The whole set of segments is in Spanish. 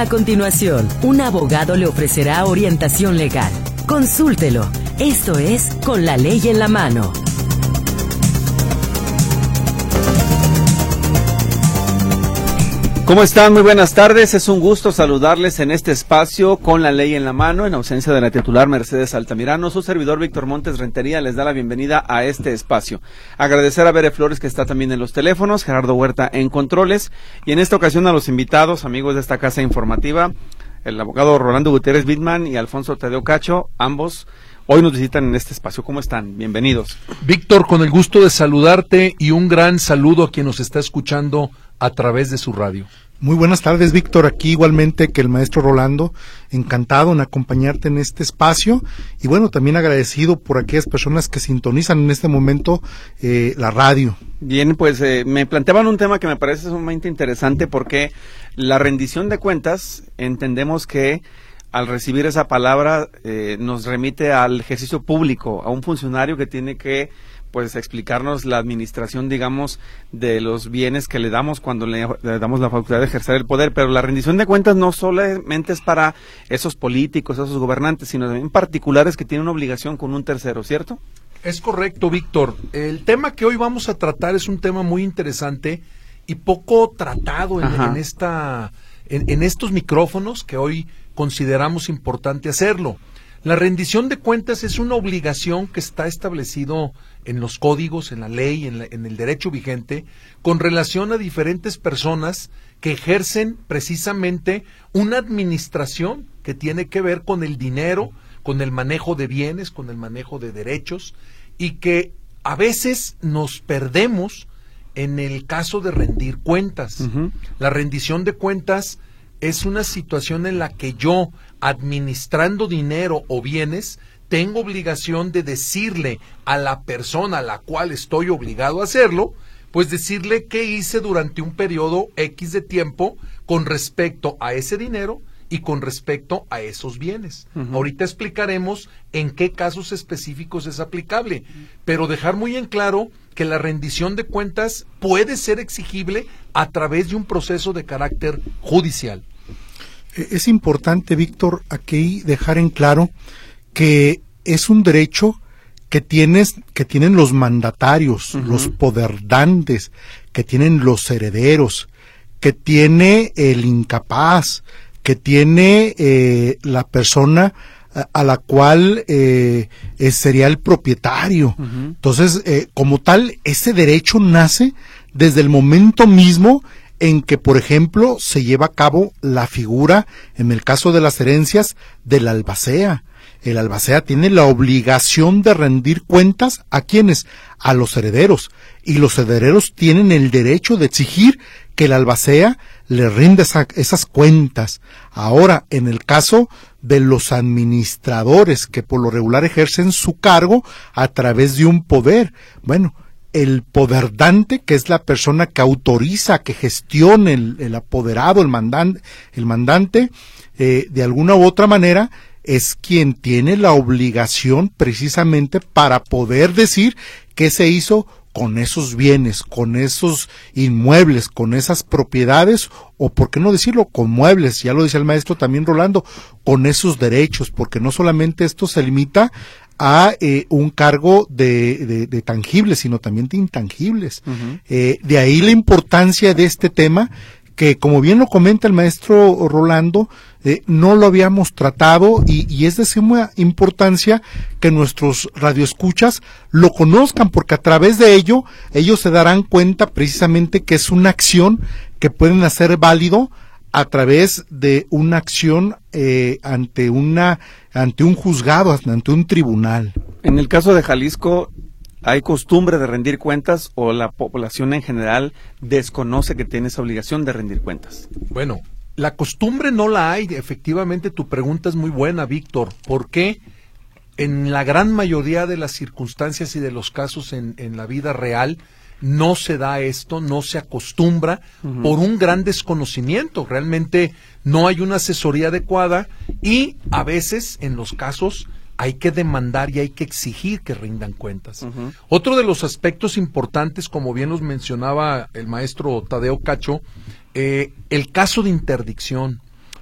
A continuación, un abogado le ofrecerá orientación legal. Consúltelo. Esto es Con la Ley en la Mano. ¿Cómo están? Muy buenas tardes. Es un gusto saludarles en este espacio Con la Ley en la Mano, en ausencia de la titular Mercedes Altamirano. Su servidor Víctor Montes Rentería les da la bienvenida a este espacio. Agradecer a Bere Flores, que está también en los teléfonos, Gerardo Huerta en controles, y en esta ocasión a los invitados, amigos de esta casa informativa, el abogado Rolando Gutiérrez Bitman y Alfonso Tadeo Cacho, ambos hoy nos visitan en este espacio. ¿Cómo están? Bienvenidos. Víctor, con el gusto de saludarte y un gran saludo a quien nos está escuchando a través de su radio. Muy buenas tardes, Víctor, aquí igualmente que el maestro Rolando, encantado en acompañarte en este espacio y bueno, también agradecido por aquellas personas que sintonizan en este momento la radio. Bien, pues me planteaban un tema que me parece sumamente interesante porque la rendición de cuentas, entendemos que al recibir esa palabra nos remite al ejercicio público, a un funcionario que tiene que pues explicarnos la administración, digamos, de los bienes que le damos cuando le damos la facultad de ejercer el poder, pero la rendición de cuentas no solamente es para esos políticos, esos gobernantes, sino también particulares que tienen una obligación con un tercero, ¿cierto? Es correcto, Víctor. El tema que hoy vamos a tratar es un tema muy interesante y poco tratado en estos micrófonos que hoy consideramos importante hacerlo. La rendición de cuentas es una obligación que está establecido en los códigos, en la ley, en el derecho vigente, con relación a diferentes personas que ejercen precisamente una administración que tiene que ver con el dinero, con el manejo de bienes, con el manejo de derechos, y que a veces nos perdemos en el caso de rendir cuentas. Uh-huh. La rendición de cuentas es una situación en la que yo, administrando dinero o bienes, tengo obligación de decirle a la persona a la cual estoy obligado a hacerlo, pues decirle qué hice durante un periodo X de tiempo con respecto a ese dinero y con respecto a esos bienes. Uh-huh. Ahorita explicaremos en qué casos específicos es aplicable, pero dejar muy en claro que la rendición de cuentas puede ser exigible a través de un proceso de carácter judicial. Es importante, Víctor, aquí dejar en claro que es un derecho que tienen los mandatarios, uh-huh, los poderdantes, que tienen los herederos, que tiene el incapaz, que tiene la persona a la cual sería el propietario. Uh-huh. Entonces, como tal, ese derecho nace desde el momento mismo en que, por ejemplo, se lleva a cabo la figura, en el caso de las herencias, del albacea. El albacea tiene la obligación de rendir cuentas ¿a quiénes? A los herederos. Y los herederos tienen el derecho de exigir que el albacea le rinda esas cuentas. Ahora, en el caso de los administradores, que por lo regular ejercen su cargo a través de un poder, bueno, el poderdante, que es la persona que autoriza que gestione el apoderado, el mandante, de alguna u otra manera, es quien tiene la obligación precisamente para poder decir qué se hizo con esos bienes, con esos inmuebles, con esas propiedades, o por qué no decirlo, con muebles, ya lo decía el maestro también Rolando, con esos derechos, porque no solamente esto se limita a un cargo de tangibles, sino también de intangibles. Uh-huh. De ahí la importancia de este tema, que como bien lo comenta el maestro Rolando, no lo habíamos tratado y es de suma importancia que nuestros radioescuchas lo conozcan, porque a través de ello ellos se darán cuenta precisamente que es una acción que pueden hacer válido a través de una acción ante un juzgado, ante un tribunal. En el caso de Jalisco, ¿hay costumbre de rendir cuentas o la población en general desconoce que tiene esa obligación de rendir cuentas? Bueno, la costumbre no la hay. Efectivamente, tu pregunta es muy buena, Víctor. ¿Por qué? En la gran mayoría de las circunstancias y de los casos en la vida real, no se da esto, no se acostumbra, uh-huh, por un gran desconocimiento. Realmente no hay una asesoría adecuada y a veces en los casos hay que demandar y hay que exigir que rindan cuentas. Uh-huh. Otro de los aspectos importantes, como bien nos mencionaba el maestro Tadeo Cacho, el caso de interdicción.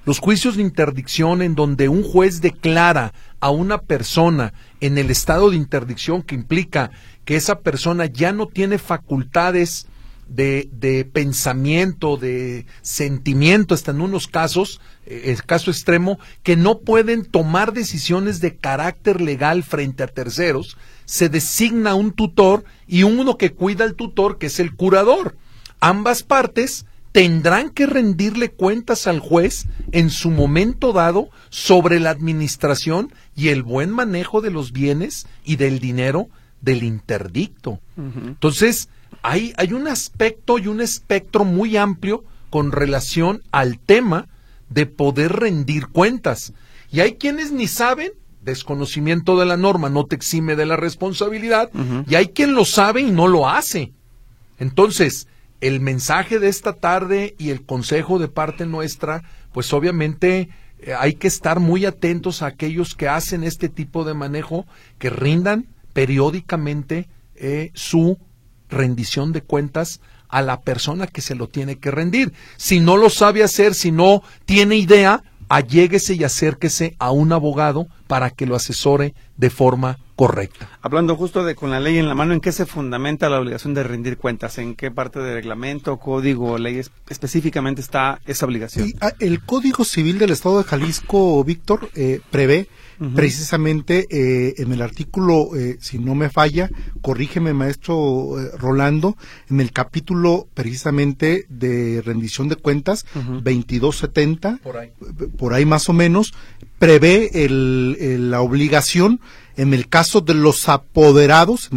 Los juicios de interdicción en donde un juez declara a una persona en el estado de interdicción, que implica que esa persona ya no tiene facultades de pensamiento, de sentimiento, hasta en unos casos, el caso extremo, que no pueden tomar decisiones de carácter legal frente a terceros, se designa un tutor y uno que cuida al tutor, que es el curador. Ambas partes tendrán que rendirle cuentas al juez en su momento dado sobre la administración y el buen manejo de los bienes y del dinero del interdicto. Entonces, hay un aspecto y un espectro muy amplio con relación al tema de poder rendir cuentas. Y hay quienes ni saben, desconocimiento de la norma no te exime de la responsabilidad, y hay quien lo sabe y no lo hace. Entonces, el mensaje de esta tarde y el consejo de parte nuestra, pues obviamente hay que estar muy atentos a aquellos que hacen este tipo de manejo, que rindan periódicamente su rendición de cuentas a la persona que se lo tiene que rendir. Si no lo sabe hacer, si no tiene idea, alléguese y acérquese a un abogado para que lo asesore de forma correcta. Hablando justo de con la ley en la mano, ¿en qué se fundamenta la obligación de rendir cuentas? ¿En qué parte del reglamento, código, ley específicamente está esa obligación? Y, el Código Civil del Estado de Jalisco, Víctor, prevé precisamente en el artículo, si no me falla, corrígeme maestro Rolando, en el capítulo precisamente de rendición de cuentas, 2270, por ahí más o menos, prevé la obligación en el caso de los apoderados,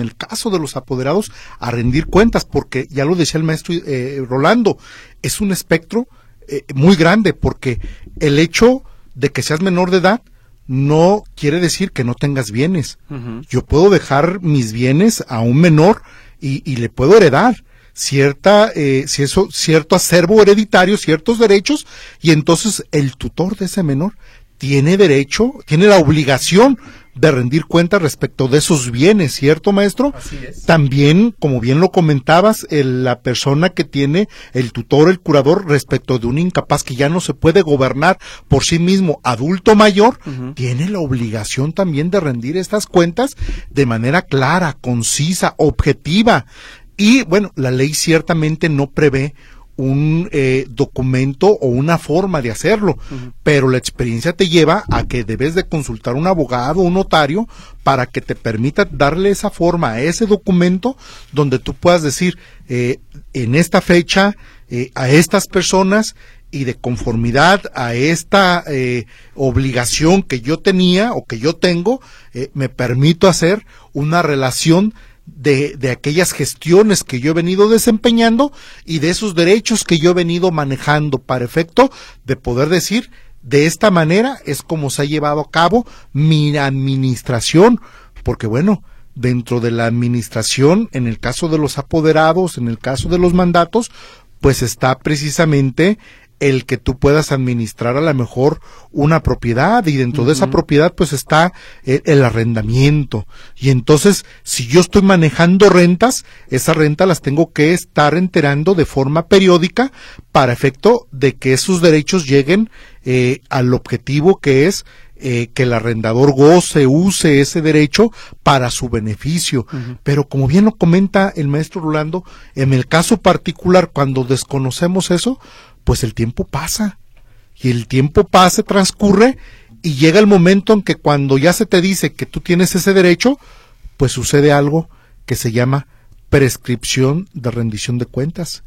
a rendir cuentas, porque ya lo decía el maestro Rolando, es un espectro muy grande, porque el hecho de que seas menor de edad no quiere decir que no tengas bienes. Yo puedo dejar mis bienes a un menor y le puedo heredar cierto acervo hereditario, ciertos derechos, y entonces el tutor de ese menor tiene la obligación de rendir cuentas respecto de esos bienes, ¿cierto, maestro? Así es. También, como bien lo comentabas, la persona que tiene el tutor, el curador, respecto de un incapaz que ya no se puede gobernar por sí mismo, adulto mayor, tiene la obligación también de rendir estas cuentas de manera clara, concisa, objetiva. Y, bueno, la ley ciertamente no prevé un documento o una forma de hacerlo, pero la experiencia te lleva a que debes de consultar un abogado, un notario, para que te permita darle esa forma a ese documento, donde tú puedas decir, en esta fecha, a estas personas, y de conformidad a esta obligación que yo tenía o que yo tengo, me permito hacer una relación de aquellas gestiones que yo he venido desempeñando y de esos derechos que yo he venido manejando, para efecto de poder decir, de esta manera es como se ha llevado a cabo mi administración, porque bueno, dentro de la administración, en el caso de los apoderados, en el caso de los mandatos, pues está precisamente el que tú puedas administrar a lo mejor una propiedad, y dentro de esa propiedad pues está el arrendamiento, y entonces si yo estoy manejando rentas, esas rentas las tengo que estar enterando de forma periódica para efecto de que esos derechos lleguen al objetivo, que es que el arrendador use ese derecho para su beneficio. Pero como bien lo comenta el maestro Rolando, en el caso particular, cuando desconocemos eso, pues el tiempo pasa, y el tiempo pasa, transcurre, y llega el momento en que cuando ya se te dice que tú tienes ese derecho, pues sucede algo que se llama prescripción de rendición de cuentas,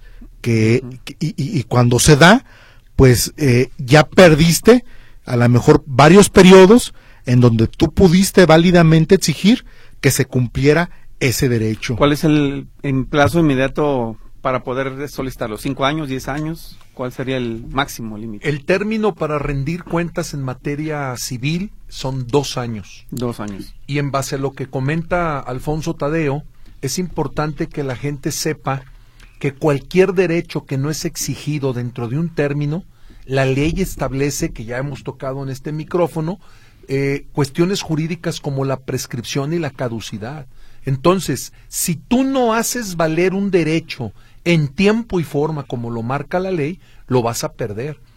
y cuando se da, pues ya perdiste a lo mejor varios periodos en donde tú pudiste válidamente exigir que se cumpliera ese derecho. ¿Cuál es el plazo inmediato para poder solicitarlo? ¿5 años, 10 años? ¿Cuál sería el máximo límite? El término para rendir cuentas en materia civil son 2 años. 2 años. Y en base a lo que comenta Alfonso Tadeo, es importante que la gente sepa que cualquier derecho que no es exigido dentro de un término, la ley establece, que ya hemos tocado en este micrófono, cuestiones jurídicas como la prescripción y la caducidad. Entonces, si tú no haces valer un derecho en tiempo y forma como lo marca la ley, lo vas a perder.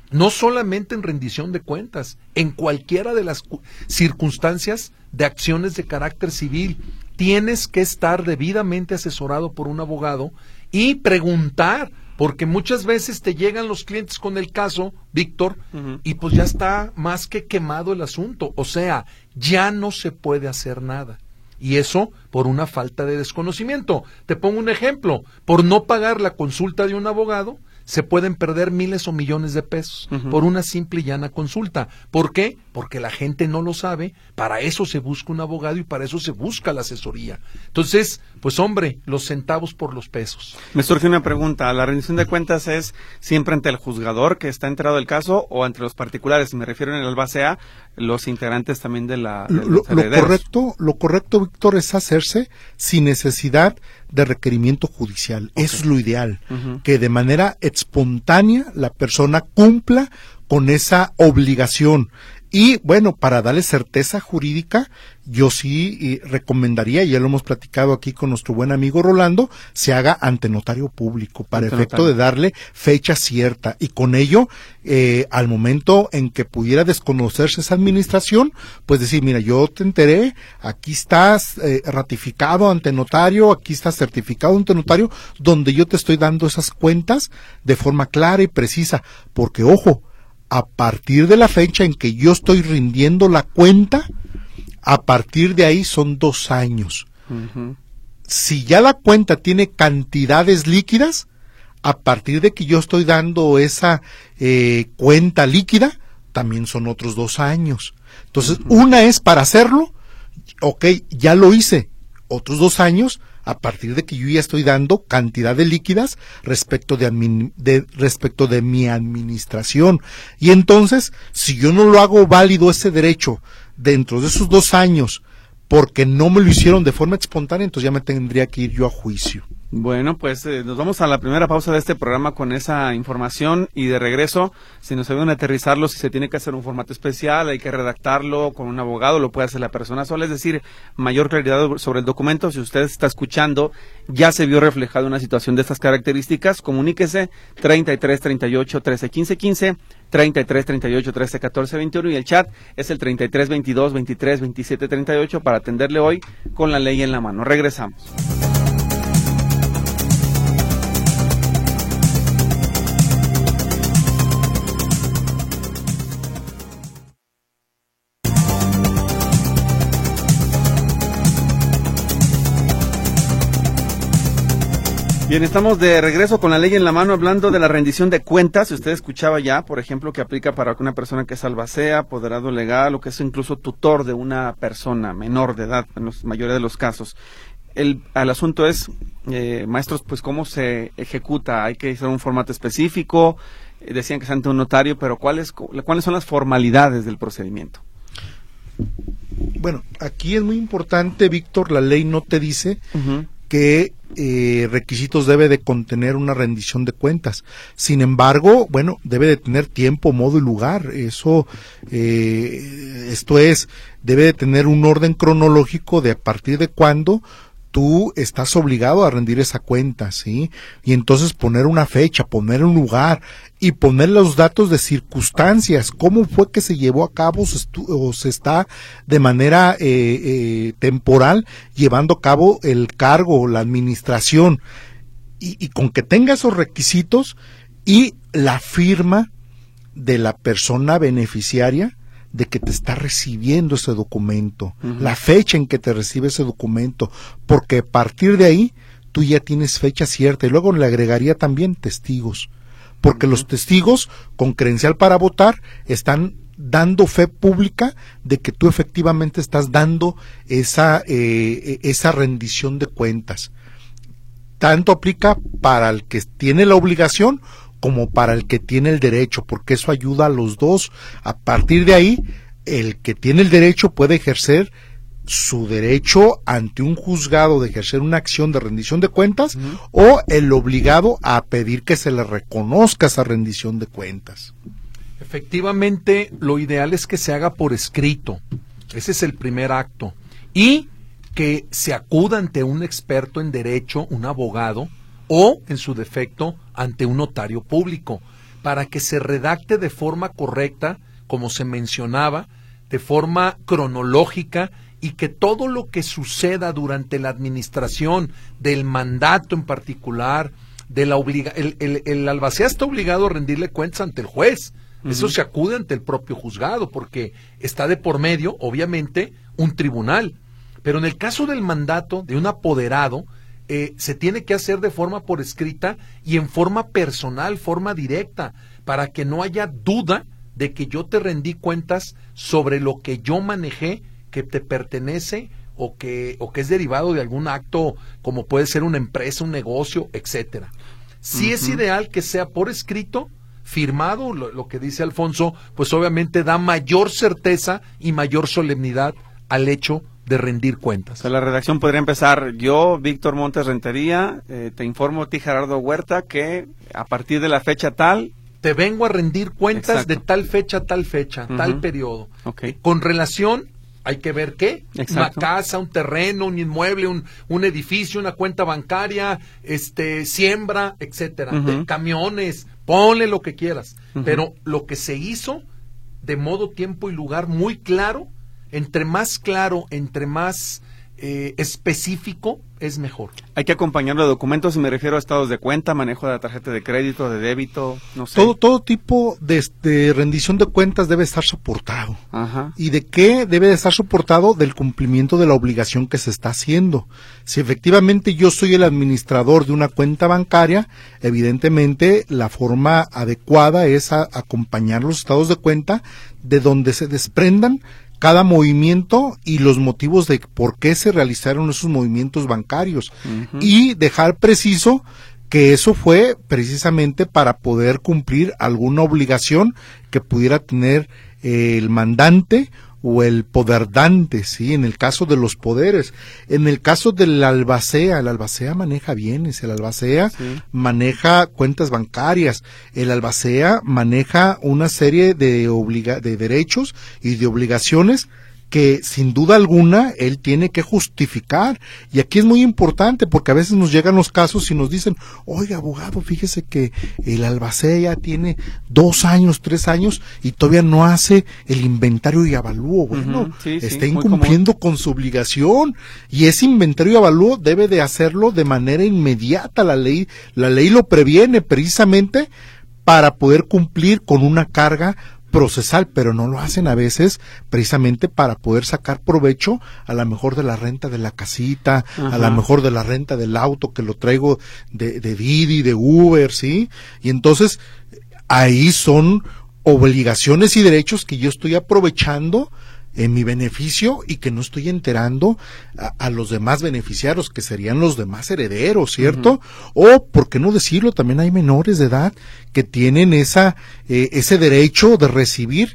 No solamente en rendición de cuentas, en cualquiera de las circunstancias de acciones de carácter civil. Tienes que estar debidamente asesorado por un abogado y preguntar, porque muchas veces te llegan los clientes con el caso, Víctor, y pues ya está más que quemado el asunto. O sea, ya no se puede hacer nada. Y eso por una falta de desconocimiento. Te pongo un ejemplo. Por no pagar la consulta de un abogado, se pueden perder miles o millones de pesos por una simple y llana consulta. ¿Por qué? Porque la gente no lo sabe, para eso se busca un abogado y para eso se busca la asesoría. Entonces, pues hombre, los centavos por los pesos. Me surge una pregunta, ¿la rendición de cuentas es siempre ante el juzgador que está enterado del caso o entre los particulares? Me refiero en el albacea, los integrantes también de la... Lo correcto, Víctor, es hacerse sin necesidad de requerimiento judicial. Okay. Eso es lo ideal, que de manera espontánea la persona cumpla con esa obligación. Y bueno, para darle certeza jurídica, yo sí recomendaría, y ya lo hemos platicado aquí con nuestro buen amigo Rolando, se haga ante notario público, para efecto de darle fecha cierta. Y con ello, al momento en que pudiera desconocerse esa administración, pues decir, mira, yo te enteré, aquí estás ratificado ante notario, aquí estás certificado ante notario, donde yo te estoy dando esas cuentas de forma clara y precisa. Porque, ojo, a partir de la fecha en que yo estoy rindiendo la cuenta, a partir de ahí son 2 años. Si ya la cuenta tiene cantidades líquidas, a partir de que yo estoy dando esa cuenta líquida, también son otros 2 años. Entonces, una es para hacerlo, ok, ya lo hice, otros 2 años, a partir de que yo ya estoy dando cantidades líquidas respecto de mi administración. Y entonces, si yo no lo hago válido ese derecho dentro de esos 2 años, porque no me lo hicieron de forma espontánea, entonces ya me tendría que ir yo a juicio. Bueno, pues nos vamos a la primera pausa de este programa con esa información y de regreso, si nos ayudan a aterrizarlo, si se tiene que hacer un formato especial, hay que redactarlo con un abogado, lo puede hacer la persona sola, es decir, mayor claridad sobre el documento. Si usted está escuchando, ya se vio reflejada una situación de estas características, comuníquese 33 38 13 15 15, 33 38 13 14 21 y el chat es el 33 22 23 27 38 para atenderle hoy con la ley en la mano. Regresamos. Bien, estamos de regreso con la ley en la mano hablando de la rendición de cuentas. Si usted escuchaba ya, por ejemplo, que aplica para una persona que es albacea, apoderado legal o que es incluso tutor de una persona menor de edad, en la mayoría de los casos. El asunto es, maestros, pues cómo se ejecuta. Hay que hacer un formato específico. Decían que es ante un notario, pero ¿cuáles son las formalidades del procedimiento? Bueno, aquí es muy importante, Víctor, la ley no te dice qué requisitos debe de contener una rendición de cuentas. Sin embargo, bueno, debe de tener tiempo, modo y lugar. Eso, esto es, debe de tener un orden cronológico de a partir de cuándo tú estás obligado a rendir esa cuenta, ¿sí? Y entonces poner una fecha, poner un lugar y poner los datos de circunstancias, cómo fue que se llevó a cabo o se está de manera temporal llevando a cabo el cargo, la administración, y con que tenga esos requisitos y la firma de la persona beneficiaria de que te está recibiendo ese documento, la fecha en que te recibe ese documento, porque a partir de ahí tú ya tienes fecha cierta. Y luego le agregaría también testigos, porque los testigos con credencial para votar están dando fe pública de que tú efectivamente estás dando esa rendición de cuentas. Tanto aplica para el que tiene la obligación como para el que tiene el derecho, porque eso ayuda a los dos. A partir de ahí, el que tiene el derecho puede ejercer su derecho ante un juzgado de ejercer una acción de rendición de cuentas o el obligado a pedir que se le reconozca esa rendición de cuentas. Efectivamente, lo ideal es que se haga por escrito. Ese es el primer acto. Y que se acuda ante un experto en derecho, un abogado, o, en su defecto, ante un notario público. para que se redacte de forma correcta, como se mencionaba, de forma cronológica, y que todo lo que suceda durante la administración del mandato en particular, de la el albacea está obligado a rendirle cuentas ante el juez. Eso se acude ante el propio juzgado, porque está de por medio, obviamente, un tribunal. Pero en el caso del mandato de un apoderado, se tiene que hacer de forma por escrita y en forma personal, forma directa, para que no haya duda de que yo te rendí cuentas sobre lo que yo manejé, que te pertenece o que es derivado de algún acto, como puede ser una empresa, un negocio, etcétera. Sí es ideal que sea por escrito, firmado, lo que dice Alfonso, pues obviamente da mayor certeza y mayor solemnidad al hecho de rendir cuentas. O sea, la redacción podría empezar: yo, Víctor Montes Rentería, te informo a ti, Gerardo Huerta, que a partir de la fecha tal, te vengo a rendir cuentas. Exacto. De tal fecha, tal periodo. Okay. Con relación, hay que ver qué, Exacto. una casa, un terreno, un inmueble, un edificio, una cuenta bancaria, siembra, etcétera, camiones, ponle lo que quieras, pero lo que se hizo de modo, tiempo y lugar muy claro, entre más específico es mejor. Hay que acompañarlo de documentos, y me refiero a estados de cuenta, manejo de la tarjeta de crédito, de débito, no sé. Todo tipo de rendición de cuentas debe estar soportado. Ajá. ¿Y de qué debe de estar soportado? Del cumplimiento de la obligación que se está haciendo. Si efectivamente yo soy el administrador de una cuenta bancaria, evidentemente la forma adecuada es acompañar los estados de cuenta de donde se desprendan cada movimiento y los motivos de por qué se realizaron esos movimientos bancarios, y dejar preciso que eso fue precisamente para poder cumplir alguna obligación que pudiera tener el mandante o el poderdante, ¿sí? En el caso de los poderes. En el caso del albacea, el albacea maneja bienes, el albacea maneja cuentas bancarias, el albacea maneja una serie de derechos y de obligaciones que sin duda alguna él tiene que justificar. Y aquí es muy importante, porque a veces nos llegan los casos y nos dicen: oiga, abogado, fíjese que el albacea ya tiene 2 años, 3 años y todavía no hace el inventario y avalúo. Bueno, está incumpliendo con su obligación, y ese inventario y avalúo debe de hacerlo de manera inmediata. La ley lo previene precisamente para poder cumplir con una carga procesal, pero no lo hacen a veces precisamente para poder sacar provecho a lo mejor de la renta de la casita, a lo mejor de la renta del auto que lo traigo de Didi, de Uber, ¿sí? Y entonces ahí son obligaciones y derechos que yo estoy aprovechando en mi beneficio y que no estoy enterando a los demás beneficiarios, que serían los demás herederos, ¿cierto? O, por qué no decirlo, también hay menores de edad que tienen ese derecho de recibir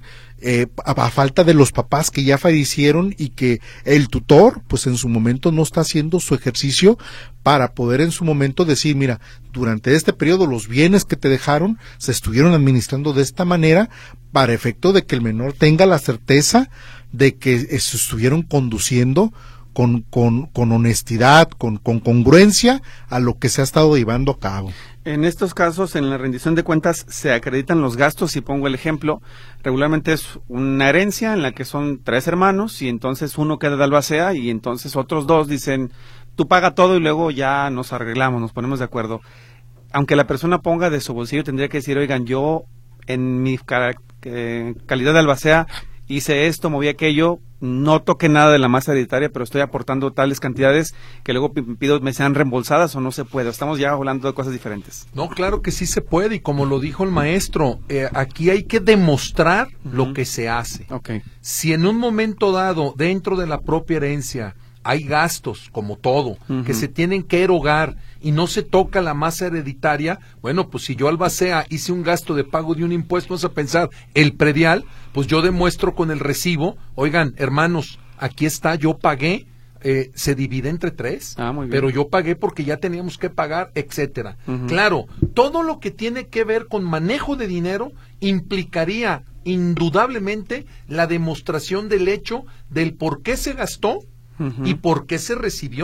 a falta de los papás que ya fallecieron, y que el tutor, pues en su momento no está haciendo su ejercicio para poder en su momento decir: mira, durante este periodo los bienes que te dejaron se estuvieron administrando de esta manera, para efecto de que el menor tenga la certeza de que se estuvieron conduciendo con honestidad, con congruencia a lo que se ha estado llevando a cabo. En estos casos, en la rendición de cuentas, se acreditan los gastos, y pongo el ejemplo: regularmente es una herencia en la que son 3 hermanos, y entonces uno queda de albacea, y entonces otros 2 dicen: tú paga todo y luego ya nos arreglamos, nos ponemos de acuerdo. Aunque la persona ponga de su bolsillo, tendría que decir: oigan, yo en mi calidad de albacea hice esto, moví aquello, no toqué nada de la masa hereditaria, pero estoy aportando tales cantidades que luego pido me sean reembolsadas, o no se puede. Estamos ya hablando de cosas diferentes. No, claro que sí se puede, y como lo dijo el maestro, aquí hay que demostrar lo que se hace. Okay. Si en un momento dado, dentro de la propia herencia, hay gastos, como todo, que se tienen que erogar y no se toca la masa hereditaria, bueno, pues si yo albacea hice un gasto de pago de un impuesto, vamos a pensar, el predial, pues yo demuestro con el recibo: oigan, hermanos, aquí está, yo pagué, se divide entre 3, pero yo pagué porque ya teníamos que pagar, etcétera. Claro, todo lo que tiene que ver con manejo de dinero implicaría indudablemente la demostración del hecho del por qué se gastó y por qué se recibió.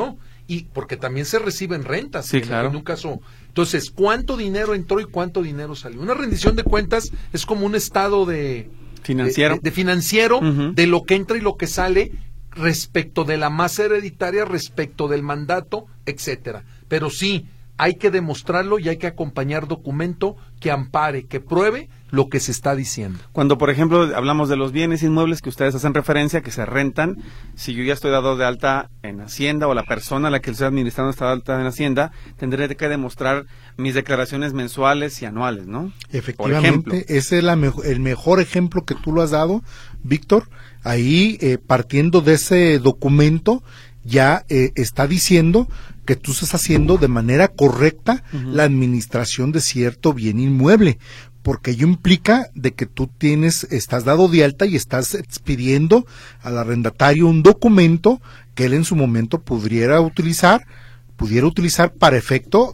y porque también se reciben rentas. Sí, claro. En un caso. Entonces, ¿cuánto dinero entró y cuánto dinero salió? Una rendición de cuentas es como un estado financiero, de financiero de lo que entra y lo que sale respecto de la masa hereditaria, respecto del mandato, etcétera. Pero sí, hay que demostrarlo y hay que acompañar documento que ampare, que pruebe lo que se está diciendo. Cuando, por ejemplo, hablamos de los bienes inmuebles que ustedes hacen referencia, que se rentan, si yo ya estoy dado de alta en Hacienda o la persona a la que estoy administrando está de alta en Hacienda, tendré que demostrar mis declaraciones mensuales y anuales, ¿no? Efectivamente, ese es el mejor ejemplo que tú lo has dado, Víctor. Ahí, partiendo de ese documento, ya está diciendo que tú estás haciendo de manera correcta la administración de cierto bien inmueble, porque ello implica de que tú estás dado de alta y estás expidiendo al arrendatario un documento que él en su momento pudiera utilizar para efecto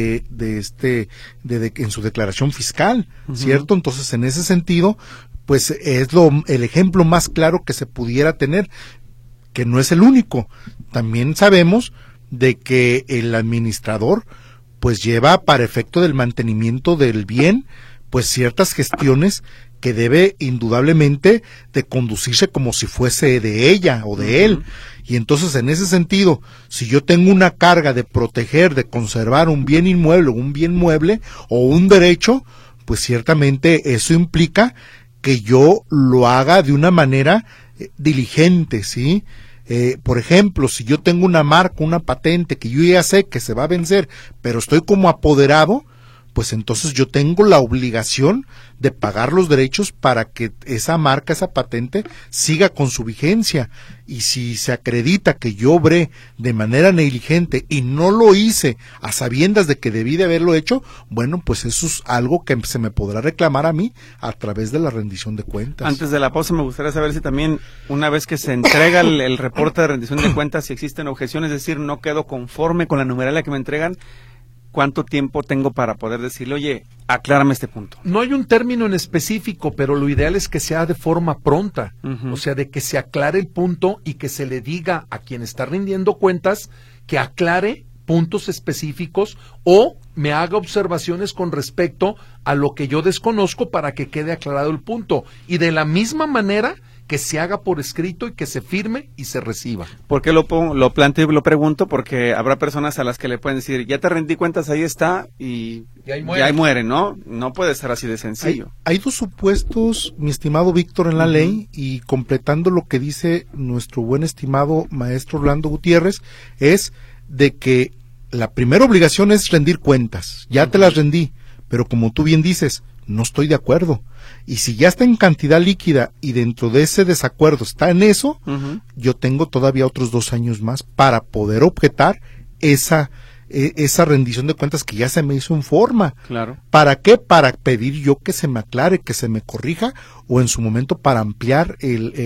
en su declaración fiscal, ¿cierto? Entonces, en ese sentido, pues es el ejemplo más claro que se pudiera tener, que no es el único. También sabemos de que el administrador pues lleva para efecto del mantenimiento del bien pues ciertas gestiones que debe indudablemente de conducirse como si fuese de ella o de él. Y entonces, en ese sentido, si yo tengo una carga de proteger, de conservar un bien inmueble, un bien mueble o un derecho, pues ciertamente eso implica que yo lo haga de una manera diligente, ¿sí? Por ejemplo, si yo tengo una marca, una patente que yo ya sé que se va a vencer, pero estoy como apoderado, pues entonces yo tengo la obligación de pagar los derechos para que esa marca, esa patente, siga con su vigencia. Y si se acredita que yo obré de manera negligente y no lo hice a sabiendas de que debí de haberlo hecho, bueno, pues eso es algo que se me podrá reclamar a mí a través de la rendición de cuentas. Antes de la pausa, me gustaría saber si también, una vez que se entrega el reporte de rendición de cuentas, si existen objeciones, es decir, no quedo conforme con la numeralia que me entregan, ¿cuánto tiempo tengo para poder decirle, oye, aclárame este punto? No hay un término en específico, pero lo ideal es que sea de forma pronta, o sea, de que se aclare el punto y que se le diga a quien está rindiendo cuentas que aclare puntos específicos o me haga observaciones con respecto a lo que yo desconozco para que quede aclarado el punto. Y de la misma manera que se haga por escrito y que se firme y se reciba. ¿Por qué lo planteo y lo pregunto? Porque habrá personas a las que le pueden decir, ya te rendí cuentas, ahí está, y ahí muere, ¿no? No puede ser así de sencillo. Hay dos supuestos, mi estimado Víctor, en la ley, y completando lo que dice nuestro buen estimado maestro Orlando Gutiérrez, es de que la primera obligación es rendir cuentas. Ya te las rendí, pero como tú bien dices, no estoy de acuerdo. Y si ya está en cantidad líquida y dentro de ese desacuerdo está en eso, yo tengo todavía otros 2 años más para poder objetar esa rendición de cuentas que ya se me hizo en forma. Claro. ¿Para qué? Para pedir yo que se me aclare, que se me corrija, o en su momento para ampliar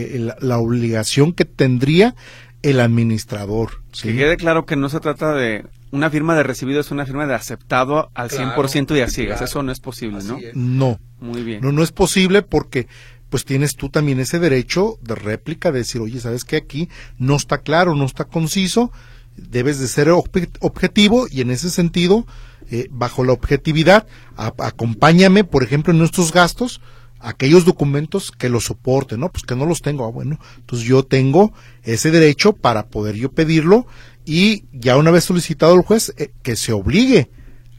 la obligación que tendría el administrador. ¿Sí? Que quede claro que no se trata de una firma de recibido, es una firma de aceptado al 100% y a ciegas. Eso no es posible, ¿no? No. Muy bien. No es posible porque pues tienes tú también ese derecho de réplica, de decir, oye, ¿sabes qué? Aquí no está claro, no está conciso, debes de ser objetivo y en ese sentido, bajo la objetividad, acompáñame, por ejemplo, en nuestros gastos, aquellos documentos que los soporten, ¿no? Pues que no los tengo, bueno, entonces yo tengo ese derecho para poder yo pedirlo y ya una vez solicitado el juez, que se obligue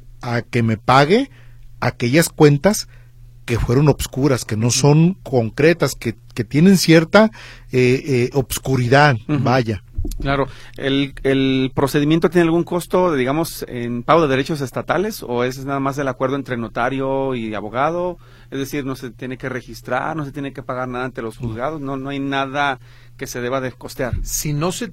a que me pague aquellas cuentas que fueron obscuras, que no son concretas, que tienen cierta obscuridad, vaya. Claro, ¿el procedimiento tiene algún costo, digamos, en pago de derechos estatales o es nada más el acuerdo entre notario y abogado? Es decir, no se tiene que registrar, no se tiene que pagar nada ante los juzgados, no hay nada que se deba de costear. Si no se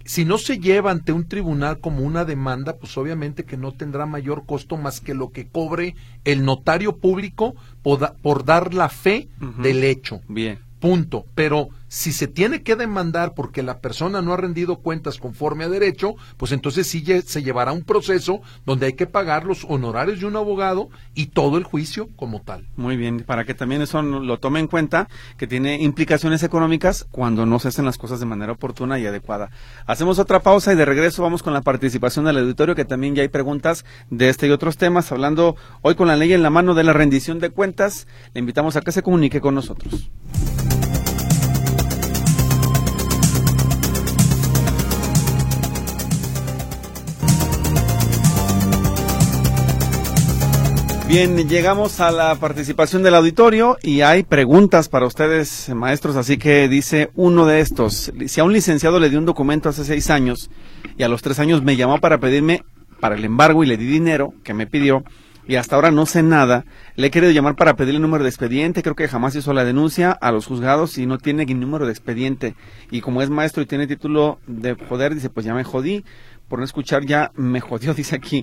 lleva ante un tribunal como una demanda, pues obviamente que no tendrá mayor costo más que lo que cobre el notario público por dar la fe del hecho. Bien. punto. Pero si se tiene que demandar porque la persona no ha rendido cuentas conforme a derecho, pues entonces sí se llevará un proceso donde hay que pagar los honorarios de un abogado y todo el juicio como tal. Muy bien, para que también eso lo tome en cuenta, que tiene implicaciones económicas cuando no se hacen las cosas de manera oportuna y adecuada. Hacemos otra pausa y de regreso vamos con la participación del auditorio, que también ya hay preguntas de este y otros temas, hablando hoy con la ley en la mano de la rendición de cuentas. Le invitamos a que se comunique con nosotros. Bien, llegamos a la participación del auditorio y hay preguntas para ustedes, maestros, así que dice uno de estos: si a un licenciado le di un documento hace 6 años y a los 3 años me llamó para pedirme para el embargo y le di dinero que me pidió y hasta ahora no sé nada, le he querido llamar para pedirle el número de expediente, creo que jamás hizo la denuncia a los juzgados y no tiene ni número de expediente, y como es maestro y tiene título de poder, dice, pues ya me jodí, por no escuchar ya me jodió, dice aquí.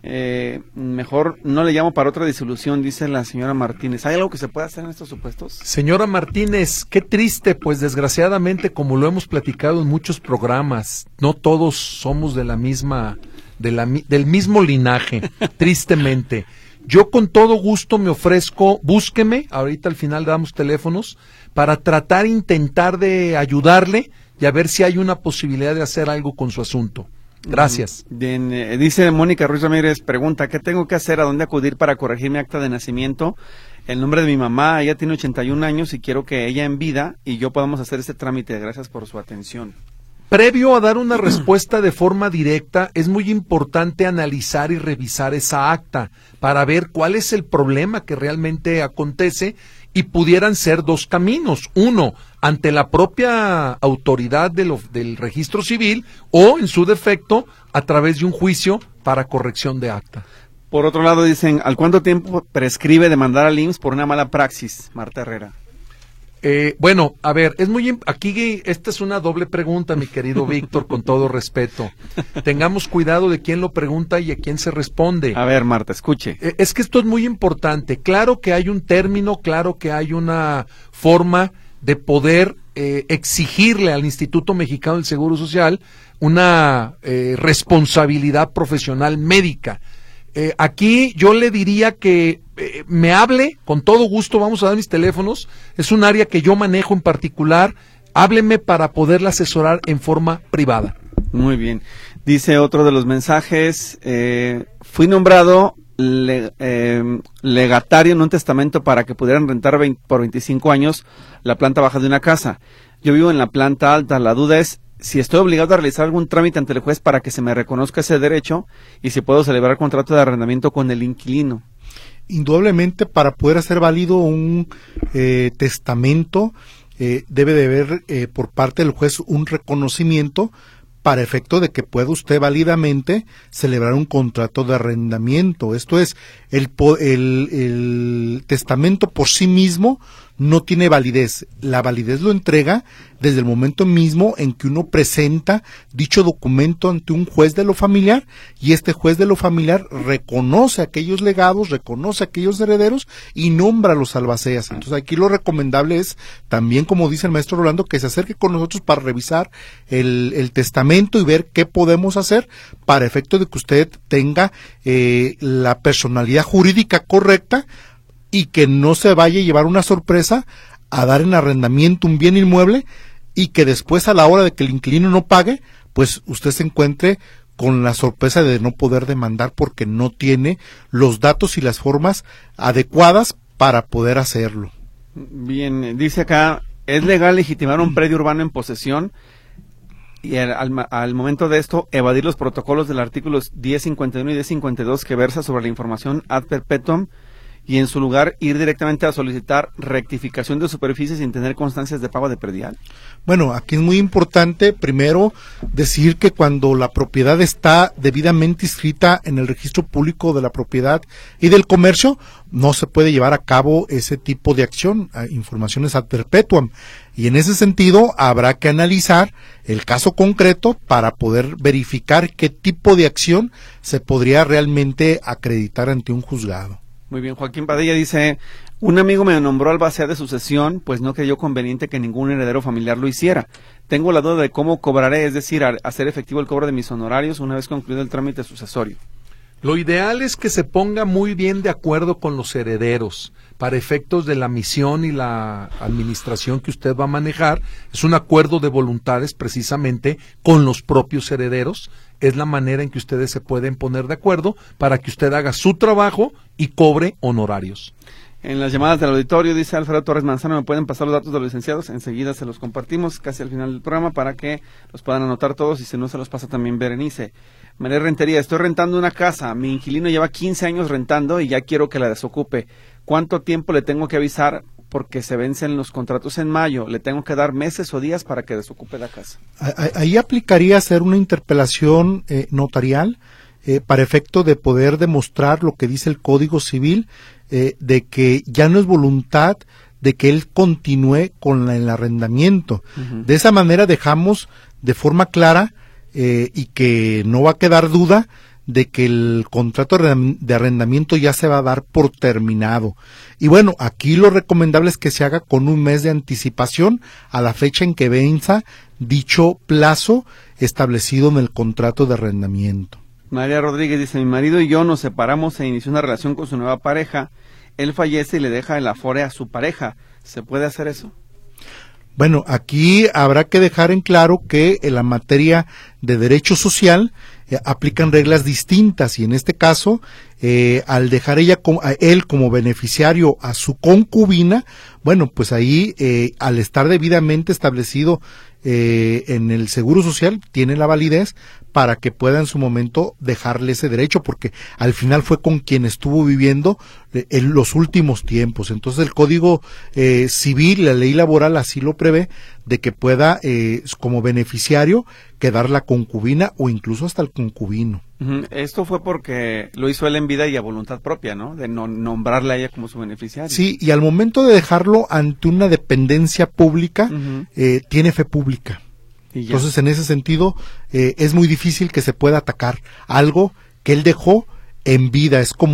Mejor no le llamo para otra disolución, dice la señora Martínez. ¿Hay algo que se pueda hacer en estos supuestos? Señora Martínez, qué triste, pues desgraciadamente, como lo hemos platicado en muchos programas, no todos somos de la misma, del mismo linaje, tristemente. Yo con todo gusto me ofrezco, búsqueme, ahorita al final damos teléfonos, para intentar de ayudarle y a ver si hay una posibilidad de hacer algo con su asunto. Gracias. Bien, dice Mónica Ruiz Ramírez, pregunta, ¿qué tengo que hacer? ¿A dónde acudir para corregir mi acta de nacimiento? El nombre de mi mamá, ella tiene 81 años y quiero que ella en vida y yo podamos hacer este trámite. Gracias por su atención. Previo a dar una respuesta de forma directa, es muy importante analizar y revisar esa acta para ver cuál es el problema que realmente acontece, y pudieran ser 2 caminos. Uno, ante la propia autoridad del registro civil, o en su defecto, a través de un juicio para corrección de acta. Por otro lado, dicen, ¿al cuánto tiempo prescribe demandar al IMSS por una mala praxis? Marta Herrera. Bueno, a ver, aquí esta es una doble pregunta, mi querido Víctor, con todo respeto. Tengamos cuidado de quién lo pregunta y a quién se responde. A ver, Marta, escuche. Es que esto es muy importante. Claro que hay un término, claro que hay una forma de poder exigirle al Instituto Mexicano del Seguro Social una responsabilidad profesional médica. Aquí yo le diría que me hable, con todo gusto, vamos a dar mis teléfonos, es un área que yo manejo en particular, hábleme para poderla asesorar en forma privada. Muy bien, dice otro de los mensajes, fui nombrado legatario en un testamento para que pudieran rentar por 25 años la planta baja de una casa. Yo vivo en la planta alta, la duda es si estoy obligado a realizar algún trámite ante el juez para que se me reconozca ese derecho y si puedo celebrar contrato de arrendamiento con el inquilino. Indudablemente, para poder hacer válido un testamento, debe de haber por parte del juez un reconocimiento para efecto de que pueda usted válidamente celebrar un contrato de arrendamiento. Esto es, el testamento por sí mismo no tiene validez. La validez lo entrega desde el momento mismo en que uno presenta dicho documento ante un juez de lo familiar, y este juez de lo familiar reconoce aquellos legados, reconoce aquellos herederos y nombra a los albaceas. Entonces aquí lo recomendable es también, como dice el maestro Rolando, que se acerque con nosotros para revisar el testamento y ver qué podemos hacer para efecto de que usted tenga la personalidad jurídica correcta y que no se vaya a llevar una sorpresa a dar en arrendamiento un bien inmueble y que después, a la hora de que el inquilino no pague, pues usted se encuentre con la sorpresa de no poder demandar porque no tiene los datos y las formas adecuadas para poder hacerlo. Bien, dice acá, ¿es legal legitimar un predio urbano en posesión y al momento de esto evadir los protocolos del artículo 1051 y 1052 que versa sobre la información ad perpetuum y en su lugar ir directamente a solicitar rectificación de superficie sin tener constancias de pago de predial? Bueno, aquí es muy importante primero decir que cuando la propiedad está debidamente inscrita en el registro público de la propiedad y del comercio, no se puede llevar a cabo ese tipo de acción, informaciones ad perpetuum, y en ese sentido habrá que analizar el caso concreto para poder verificar qué tipo de acción se podría realmente acreditar ante un juzgado. Muy bien, Joaquín Padilla dice, Un amigo me nombró albacea de sucesión, pues no creyó conveniente que ningún heredero familiar lo hiciera. Tengo la duda de cómo cobraré, es decir, hacer efectivo el cobro de mis honorarios una vez concluido el trámite sucesorio. Lo ideal es que se ponga muy bien de acuerdo con los herederos para efectos de la misión y la administración que usted va a manejar. Es un acuerdo de voluntades precisamente con los propios herederos. Es la manera en que ustedes se pueden poner de acuerdo para que usted haga su trabajo y cobre honorarios. En las llamadas del auditorio, dice Alfredo Torres Manzano, ¿me pueden pasar los datos de los licenciados? Enseguida se los compartimos casi al final del programa para que los puedan anotar todos y si no se los pasa también Berenice. María Rentería, estoy rentando una casa, mi inquilino lleva 15 años rentando y ya quiero que la desocupe. ¿Cuánto tiempo le tengo que avisar? Porque se vencen los contratos en mayo, ¿le tengo que dar meses o días para que desocupe la casa? Ahí aplicaría hacer una interpelación notarial para efecto de poder demostrar lo que dice el Código Civil, de que ya no es voluntad de que él continúe con el arrendamiento. Uh-huh. De esa manera dejamos de forma clara y que no va a quedar duda de que el contrato de arrendamiento ya se va a dar por terminado. Y bueno, aquí lo recomendable es que se haga con un mes de anticipación a la fecha en que venza dicho plazo establecido en el contrato de arrendamiento. María Rodríguez dice, mi marido y yo nos separamos e inició una relación con su nueva pareja. Él fallece y le deja el afore a su pareja. ¿Se puede hacer eso? Bueno, aquí habrá que dejar en claro que en la materia de derecho social aplican reglas distintas y en este caso, al dejar él como beneficiario a su concubina, bueno, pues ahí al estar debidamente establecido en el Seguro Social tiene la validez para que pueda en su momento dejarle ese derecho, porque al final fue con quien estuvo viviendo en los últimos tiempos. Entonces el Código Civil, la ley laboral así lo prevé, de que pueda como beneficiario quedar la concubina o incluso hasta el concubino. Esto fue porque lo hizo él en vida y a voluntad propia, ¿no? De no nombrarle a ella como su beneficiario. Sí, y al momento de dejarlo ante una dependencia pública, tiene fe pública. Entonces, en ese sentido, es muy difícil que se pueda atacar algo que él dejó en vida. Es como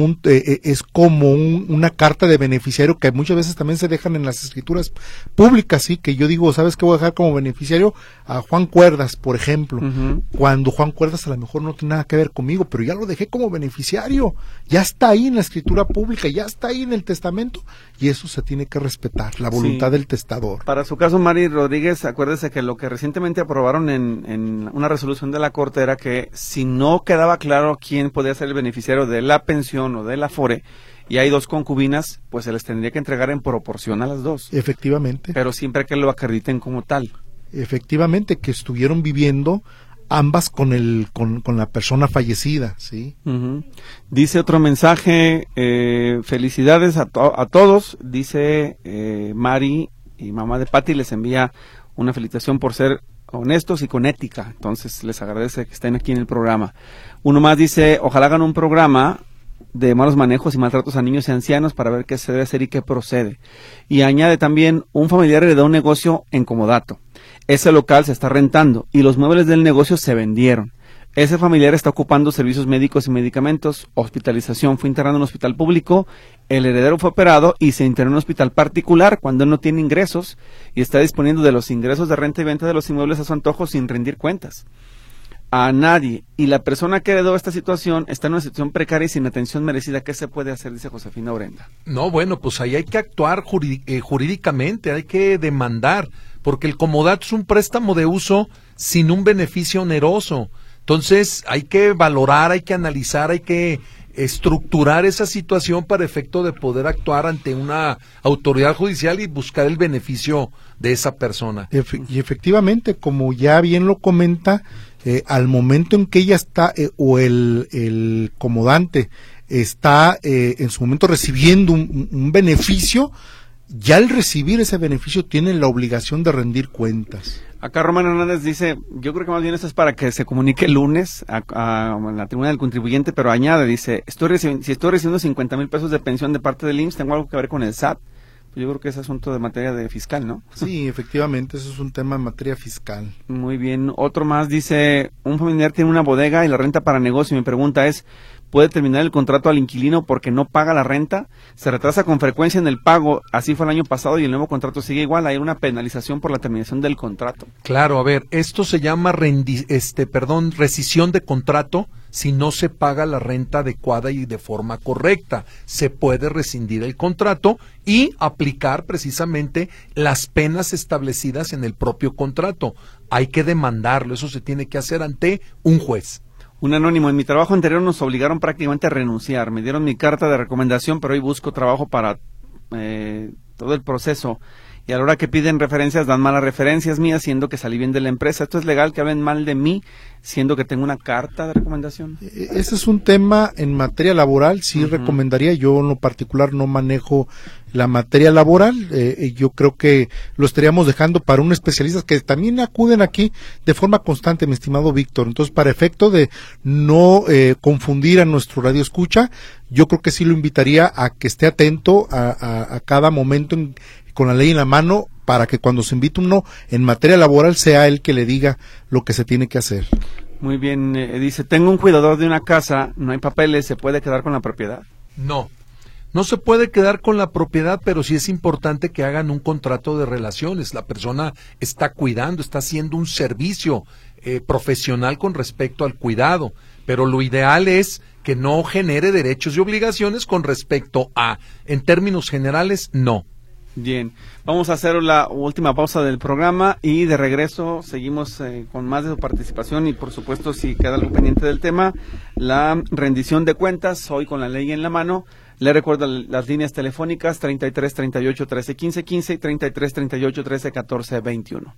una carta de beneficiario que muchas veces también se dejan en las escrituras públicas, sí, que yo digo, ¿sabes qué voy a dejar como beneficiario? A Juan Cuerdas, por ejemplo, cuando Juan Cuerdas a lo mejor no tiene nada que ver conmigo, pero ya lo dejé como beneficiario, ya está ahí en la escritura pública, ya está ahí en el testamento, y eso se tiene que respetar, la voluntad del testador. Para su caso, Mari Rodríguez, acuérdese que lo que recientemente aprobaron en una resolución de la Corte era que si no quedaba claro quién podía ser el beneficiario de la pensión o del afore, y hay dos concubinas, pues se les tendría que entregar en proporción a las dos. Efectivamente. Pero siempre que lo acrediten como tal. Efectivamente, que estuvieron viviendo ambas con la persona fallecida, ¿sí? Dice otro mensaje, felicidades a todos, dice Mari y mamá de Patti, les envía una felicitación por ser honestos y con ética, entonces les agradece que estén aquí en el programa. Uno más dice, ojalá hagan un programa de malos manejos y maltratos a niños y ancianos para ver qué se debe hacer y qué procede. Y añade también, un familiar heredó un negocio en comodato. Ese local se está rentando y los muebles del negocio se vendieron. Ese familiar está ocupando servicios médicos y medicamentos, hospitalización, fue internado en un hospital público, el heredero fue operado y se internó en un hospital particular cuando él no tiene ingresos y está disponiendo de los ingresos de renta y venta de los inmuebles a su antojo sin rendir cuentas a nadie. Y la persona que heredó esta situación está en una situación precaria y sin atención merecida. ¿Qué se puede hacer? Dice Josefina Orenda. No, bueno, pues ahí hay que actuar jurídicamente, hay que demandar, porque el comodato es un préstamo de uso sin un beneficio oneroso. Entonces hay que valorar, hay que analizar, hay que estructurar esa situación para efecto de poder actuar ante una autoridad judicial y buscar el beneficio de esa persona. Y efectivamente, como ya bien lo comenta, al momento en que ella está, o el comodante está en su momento recibiendo un beneficio, ya al recibir ese beneficio tiene la obligación de rendir cuentas. Acá Román Hernández dice, yo creo que más bien esto es para que se comunique el lunes a la tribuna del contribuyente, pero añade, dice, si estoy recibiendo 50,000 pesos de pensión de parte del IMSS, ¿tengo algo que ver con el SAT? Pues yo creo que es asunto de materia de fiscal, ¿no? Sí, efectivamente, eso es un tema en materia fiscal. Muy bien. Otro más dice, un familiar tiene una bodega y la renta para negocio y mi pregunta es, puede terminar el contrato al inquilino porque no paga la renta, se retrasa con frecuencia en el pago, así fue el año pasado y el nuevo contrato sigue igual, hay una penalización por la terminación del contrato. Claro, a ver, esto se llama rescisión de contrato si no se paga la renta adecuada y de forma correcta. Se puede rescindir el contrato y aplicar precisamente las penas establecidas en el propio contrato. Hay que demandarlo, eso se tiene que hacer ante un juez. Un anónimo, en mi trabajo anterior nos obligaron prácticamente a renunciar, me dieron mi carta de recomendación, pero hoy busco trabajo para todo el proceso. Y a la hora que piden referencias, dan malas referencias mías, siendo que salí bien de la empresa. ¿Esto es legal que hablen mal de mí, siendo que tengo una carta de recomendación? Ese es un tema en materia laboral, sí recomendaría. Yo en lo particular no manejo la materia laboral. Yo creo que lo estaríamos dejando para un especialista que también acuden aquí de forma constante, mi estimado Víctor. Entonces, para efecto de no confundir a nuestro radio escucha, yo creo que sí lo invitaría a que esté atento a cada momento con la ley en la mano, para que cuando se invite uno en materia laboral sea él que le diga lo que se tiene que hacer. Muy bien, dice, tengo un cuidador de una casa, no hay papeles, ¿se puede quedar con la propiedad? No se puede quedar con la propiedad, pero sí es importante que hagan un contrato de relaciones. La persona está cuidando, está haciendo un servicio profesional con respecto al cuidado, pero lo ideal es que no genere derechos y obligaciones con respecto a, en términos generales, no. Bien, vamos a hacer la última pausa del programa y de regreso seguimos con más de su participación y por supuesto si queda algo pendiente del tema, la rendición de cuentas, hoy con la ley en la mano. Le recuerdo las líneas telefónicas 33 38 13 15 15 y 33 38 13 14 21.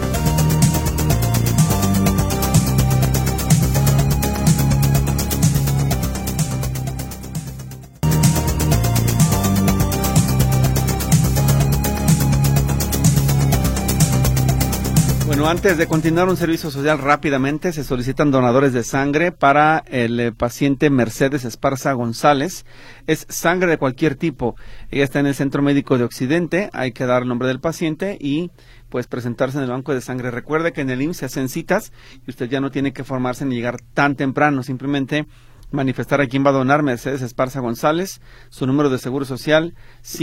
Bueno, antes de continuar un servicio social rápidamente, se solicitan donadores de sangre para el paciente Mercedes Esparza González. Es sangre de cualquier tipo. Ella está en el Centro Médico de Occidente, hay que dar el nombre del paciente y pues presentarse en el banco de sangre. Recuerde que en el IMSS se hacen citas y usted ya no tiene que formarse ni llegar tan temprano, simplemente manifestar a quién va a donar. Mercedes Esparza González, su número de seguro social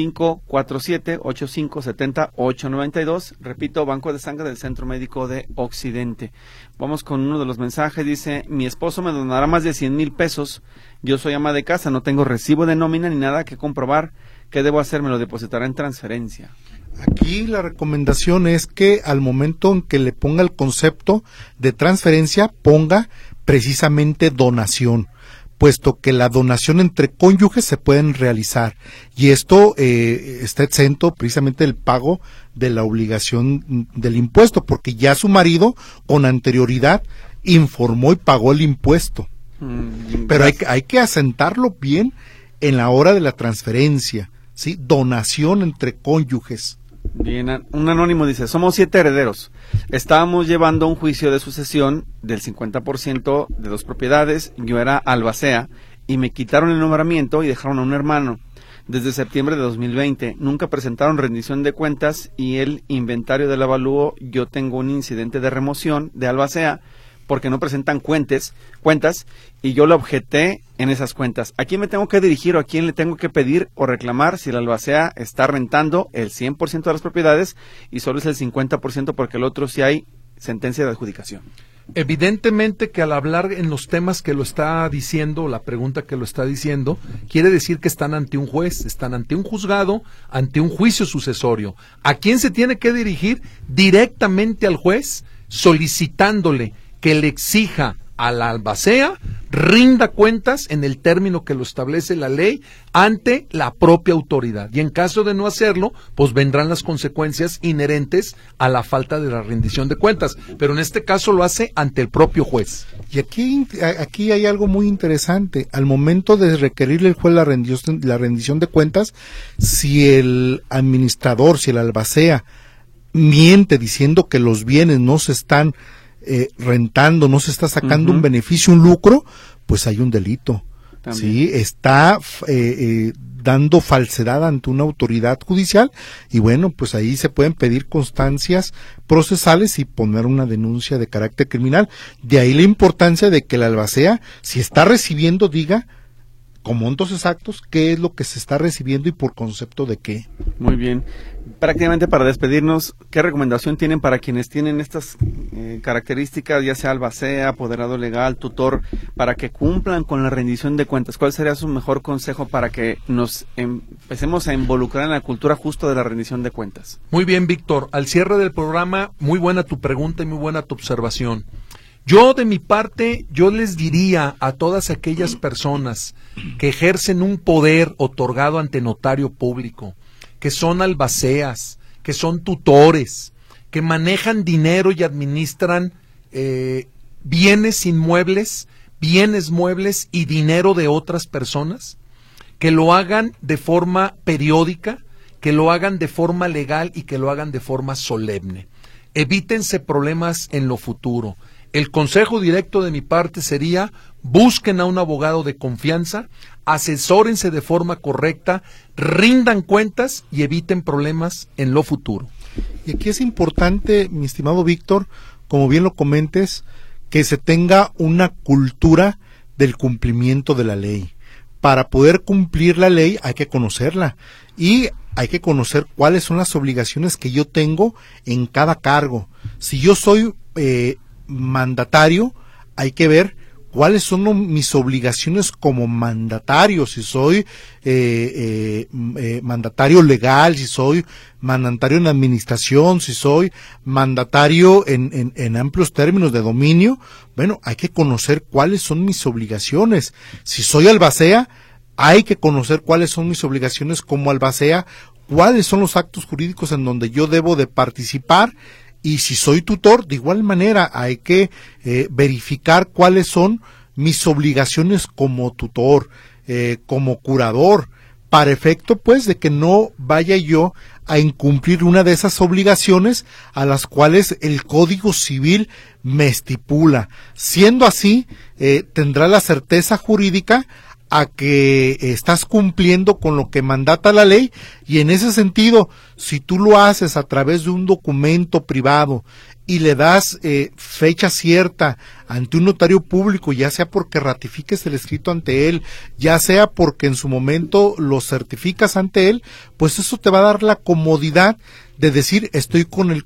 547-8570-892, repito, Banco de Sangre del Centro Médico de Occidente. Vamos con uno de los mensajes, dice, mi esposo me donará más de 100,000 pesos, yo soy ama de casa, no tengo recibo de nómina ni nada que comprobar, ¿qué debo hacer? Me lo depositará en transferencia. Aquí la recomendación es que al momento en que le ponga el concepto de transferencia, ponga precisamente donación, puesto que la donación entre cónyuges se pueden realizar y esto está exento precisamente del pago de la obligación del impuesto, porque ya su marido con anterioridad informó y pagó el impuesto. Pero hay que asentarlo bien en la hora de la transferencia, ¿sí? Donación entre cónyuges. Bien, un anónimo dice, somos 7 herederos, estábamos llevando un juicio de sucesión del 50% de 2 propiedades, yo era albacea y me quitaron el nombramiento y dejaron a un hermano desde septiembre de 2020, nunca presentaron rendición de cuentas y el inventario del avalúo, yo tengo un incidente de remoción de albacea porque no presentan cuentas y yo lo objeté en esas cuentas. ¿A quién me tengo que dirigir o a quién le tengo que pedir o reclamar si la albacea está rentando el 100% de las propiedades y solo es el 50% porque el otro sí hay sentencia de adjudicación? Evidentemente que al hablar en los temas que lo está diciendo, la pregunta que lo está diciendo, quiere decir que están ante un juez, están ante un juzgado, ante un juicio sucesorio. ¿A quién se tiene que dirigir? Directamente al juez, solicitándole que le exija a la albacea rinda cuentas en el término que lo establece la ley ante la propia autoridad y en caso de no hacerlo pues vendrán las consecuencias inherentes a la falta de la rendición de cuentas, pero en este caso lo hace ante el propio juez. Y aquí hay algo muy interesante, al momento de requerirle al juez la rendición de cuentas, si el administrador, si el albacea miente diciendo que los bienes no se están rentando, no se está sacando un beneficio, un lucro, pues hay un delito. También. Sí, está dando falsedad ante una autoridad judicial y bueno, pues ahí se pueden pedir constancias procesales y poner una denuncia de carácter criminal. De ahí la importancia de que la albacea, si está recibiendo, diga con montos exactos, qué es lo que se está recibiendo y por concepto de qué. Muy bien. Prácticamente para despedirnos, ¿qué recomendación tienen para quienes tienen estas características, ya sea albacea, apoderado legal, tutor, para que cumplan con la rendición de cuentas? ¿Cuál sería su mejor consejo para que nos empecemos a involucrar en la cultura justo de la rendición de cuentas? Muy bien, Víctor. Al cierre del programa, muy buena tu pregunta y muy buena tu observación. Yo, de mi parte, yo les diría a todas aquellas personas que ejercen un poder otorgado ante notario público, que son albaceas, que son tutores, que manejan dinero y administran bienes inmuebles, bienes muebles y dinero de otras personas, que lo hagan de forma periódica, que lo hagan de forma legal y que lo hagan de forma solemne. Evítense problemas en lo futuro. El consejo directo de mi parte sería: busquen a un abogado de confianza, asesórense de forma correcta, rindan cuentas y eviten problemas en lo futuro. Y aquí es importante, mi estimado Víctor, como bien lo comentes, que se tenga una cultura del cumplimiento de la ley. Para poder cumplir la ley hay que conocerla y hay que conocer cuáles son las obligaciones que yo tengo en cada cargo. Si yo soy mandatario, hay que ver cuáles son mis obligaciones como mandatario, si soy mandatario legal, si soy mandatario en administración, si soy mandatario en amplios términos de dominio. Bueno, hay que conocer cuáles son mis obligaciones. Si soy albacea, hay que conocer cuáles son mis obligaciones como albacea, cuáles son los actos jurídicos en donde yo debo de participar. Y si soy tutor, de igual manera hay que verificar cuáles son mis obligaciones como tutor, como curador, para efecto pues de que no vaya yo a incumplir una de esas obligaciones a las cuales el Código Civil me estipula. Siendo así, tendrá la certeza jurídica a que estás cumpliendo con lo que mandata la ley, y en ese sentido, si tú lo haces a través de un documento privado y le das fecha cierta ante un notario público, ya sea porque ratifiques el escrito ante él, ya sea porque en su momento lo certificas ante él, pues eso te va a dar la comodidad de decir estoy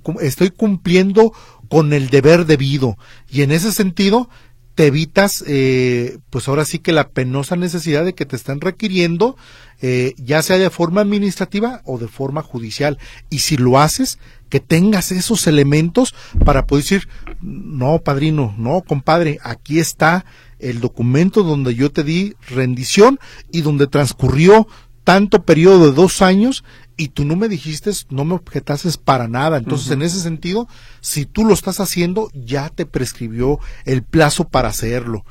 cumpliendo con el deber debido, y en ese sentido te evitas, pues ahora sí que la penosa necesidad de que te estén requiriendo, ya sea de forma administrativa o de forma judicial. Y si lo haces, que tengas esos elementos para poder decir, no, padrino, no, compadre, aquí está el documento donde yo te di rendición y donde transcurrió tanto periodo de 2 años y tú no me dijiste, no me objetases para nada. Entonces, en ese sentido, si tú lo estás haciendo, ya te prescribió el plazo para hacerlo.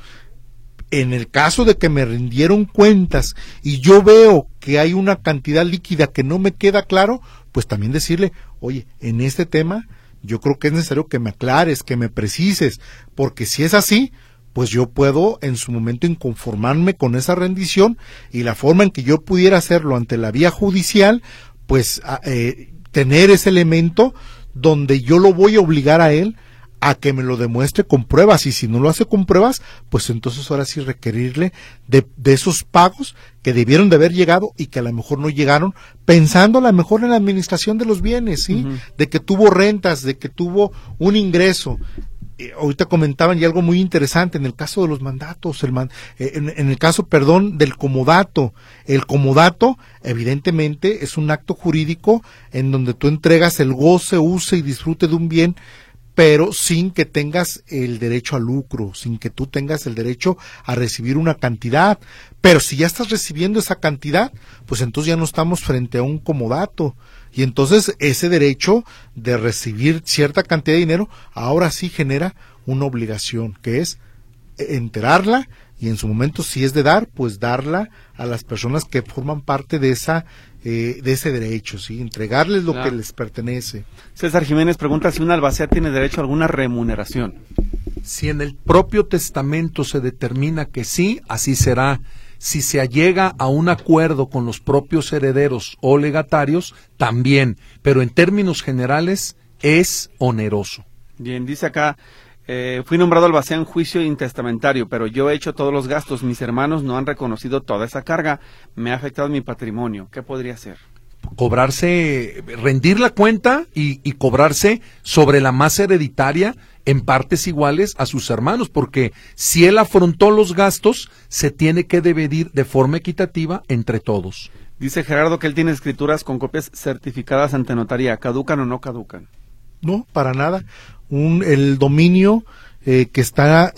En el caso de que me rindieron cuentas y yo veo que hay una cantidad líquida que no me queda claro, pues también decirle, oye, en este tema yo creo que es necesario que me aclares, que me precises, porque si es así, pues yo puedo en su momento inconformarme con esa rendición, y la forma en que yo pudiera hacerlo ante la vía judicial, pues tener ese elemento donde yo lo voy a obligar a él a que me lo demuestre con pruebas, y si no lo hace con pruebas, pues entonces ahora sí requerirle de esos pagos que debieron de haber llegado y que a lo mejor no llegaron, pensando a lo mejor en la administración de los bienes, ¿sí? De que tuvo rentas, de que tuvo un ingreso. Ahorita comentaban y algo muy interesante en el caso de los mandatos, en el caso, del comodato. El comodato, evidentemente, es un acto jurídico en donde tú entregas el goce, use y disfrute de un bien, pero sin que tengas el derecho al lucro, sin que tú tengas el derecho a recibir una cantidad. Pero si ya estás recibiendo esa cantidad, pues entonces ya no estamos frente a un comodato. Y entonces ese derecho de recibir cierta cantidad de dinero ahora sí genera una obligación, que es enterarla, y en su momento, si es de dar, pues darla a las personas que forman parte de ese derecho, ¿sí? Entregarles lo que les pertenece. César Jiménez pregunta si un albacea tiene derecho a alguna remuneración. Si en el propio testamento se determina que sí, así será. Si se llega a un acuerdo con los propios herederos o legatarios, también, pero en términos generales es oneroso. Bien, dice acá Fui nombrado albacea en juicio intestamentario, pero yo he hecho todos los gastos. Mis hermanos no han reconocido toda esa carga. Me ha afectado mi patrimonio. ¿Qué podría hacer? Cobrarse, rendir la cuenta y cobrarse sobre la masa hereditaria en partes iguales a sus hermanos, porque si él afrontó los gastos, se tiene que dividir de forma equitativa entre todos. Dice Gerardo que él tiene escrituras con copias certificadas ante notaría. ¿Caducan o no caducan? No, para nada. El dominio que está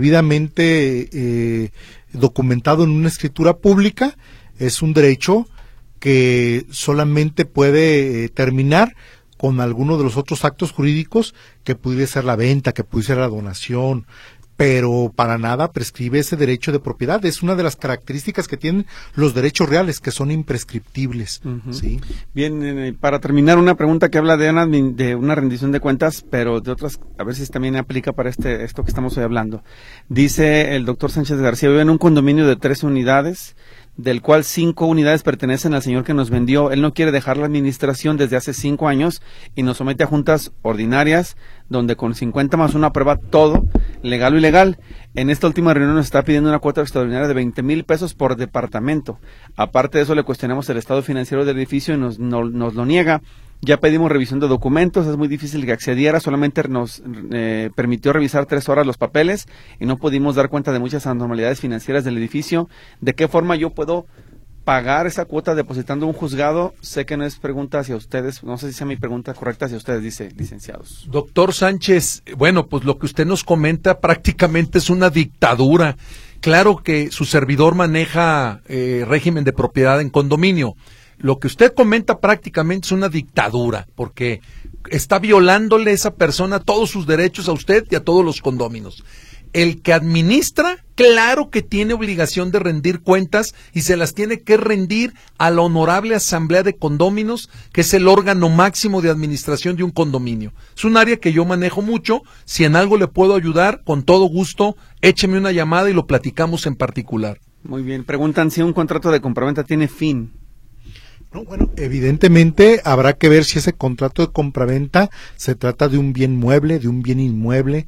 debidamente documentado en una escritura pública es un derecho que solamente puede terminar con alguno de los otros actos jurídicos, que pudiera ser la venta, que pudiera ser la donación, pero para nada prescribe ese derecho de propiedad. Es una de las características que tienen los derechos reales, que son imprescriptibles. ¿Sí? Bien, para terminar, una pregunta que habla de una rendición de cuentas, pero de otras, a ver si también aplica para esto que estamos hoy hablando. Dice el doctor Sánchez García: vive en un condominio de 13 unidades, del cual 5 unidades pertenecen al señor que nos vendió. Él no quiere dejar la administración desde hace 5 años y nos somete a juntas ordinarias, donde con 50 más 1 aprueba todo, legal o ilegal. En esta última reunión nos está pidiendo una cuota extraordinaria de 20,000 pesos por departamento. Aparte de eso, le cuestionamos el estado financiero del edificio y nos lo niega. Ya pedimos revisión de documentos, es muy difícil que accediera, solamente nos permitió revisar 3 horas los papeles y no pudimos dar cuenta de muchas anormalidades financieras del edificio. ¿De qué forma yo puedo pagar esa cuota depositando un juzgado? Sé que no es pregunta hacia ustedes, no sé si sea mi pregunta correcta hacia ustedes, dice licenciados. Doctor Sánchez, bueno, pues lo que usted nos comenta prácticamente es una dictadura. Claro que su servidor maneja régimen de propiedad en condominio. Lo que usted comenta prácticamente es una dictadura, porque está violándole esa persona todos sus derechos a usted y a todos los condóminos. El que administra, claro que tiene obligación de rendir cuentas y se las tiene que rendir a la honorable asamblea de condóminos, que es el órgano máximo de administración de un condominio. Es un área que yo manejo mucho. Si en algo le puedo ayudar, con todo gusto, écheme una llamada y lo platicamos en particular. Muy bien, preguntan si un contrato de compraventa tiene fin. No, bueno, evidentemente habrá que ver si ese contrato de compraventa se trata de un bien mueble, de un bien inmueble.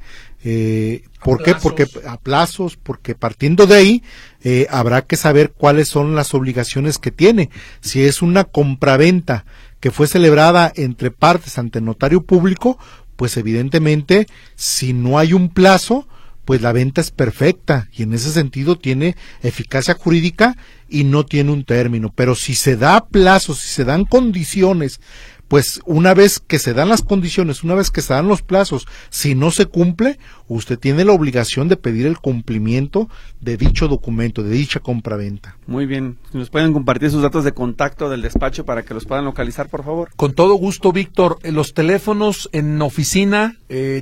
¿Por qué? Porque a plazos, porque partiendo de ahí habrá que saber cuáles son las obligaciones que tiene. Si es una compraventa que fue celebrada entre partes ante notario público, pues evidentemente si no hay un plazo, pues la venta es perfecta y en ese sentido tiene eficacia jurídica y no tiene un término. Pero si se da plazo, si se dan condiciones, pues una vez que se dan las condiciones, una vez que se dan los plazos, si no se cumple, usted tiene la obligación de pedir el cumplimiento de dicho documento, de dicha compraventa. Muy bien, ¿nos pueden compartir sus datos de contacto del despacho para que los puedan localizar, por favor? Con todo gusto, Víctor. Los teléfonos en oficina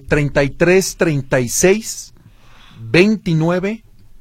33 36 29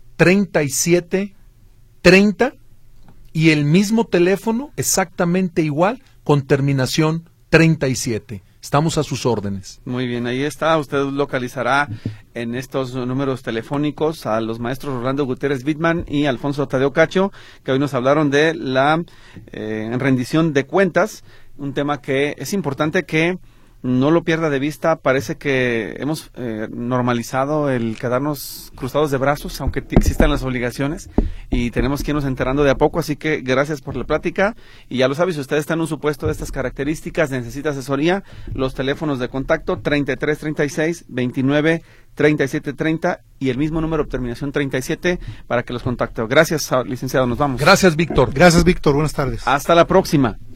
37 30 y el mismo teléfono exactamente igual con terminación 37. Estamos a sus órdenes. Muy bien, ahí está. Usted localizará en estos números telefónicos a los maestros Rolando Gutiérrez Bitman y Alfonso Tadeo Cacho, que hoy nos hablaron de la rendición de cuentas, un tema que es importante que no lo pierda de vista. Parece que hemos normalizado el quedarnos cruzados de brazos, aunque existan las obligaciones, y tenemos que irnos enterando de a poco. Así que gracias por la plática, y ya lo sabe, si usted está en un supuesto de estas características, necesita asesoría, los teléfonos de contacto 33 36 29 37 30 y el mismo número de terminación 37 para que los contacte. Gracias, licenciado, nos vamos. Gracias, Víctor. Gracias, Víctor, buenas tardes. Hasta la próxima.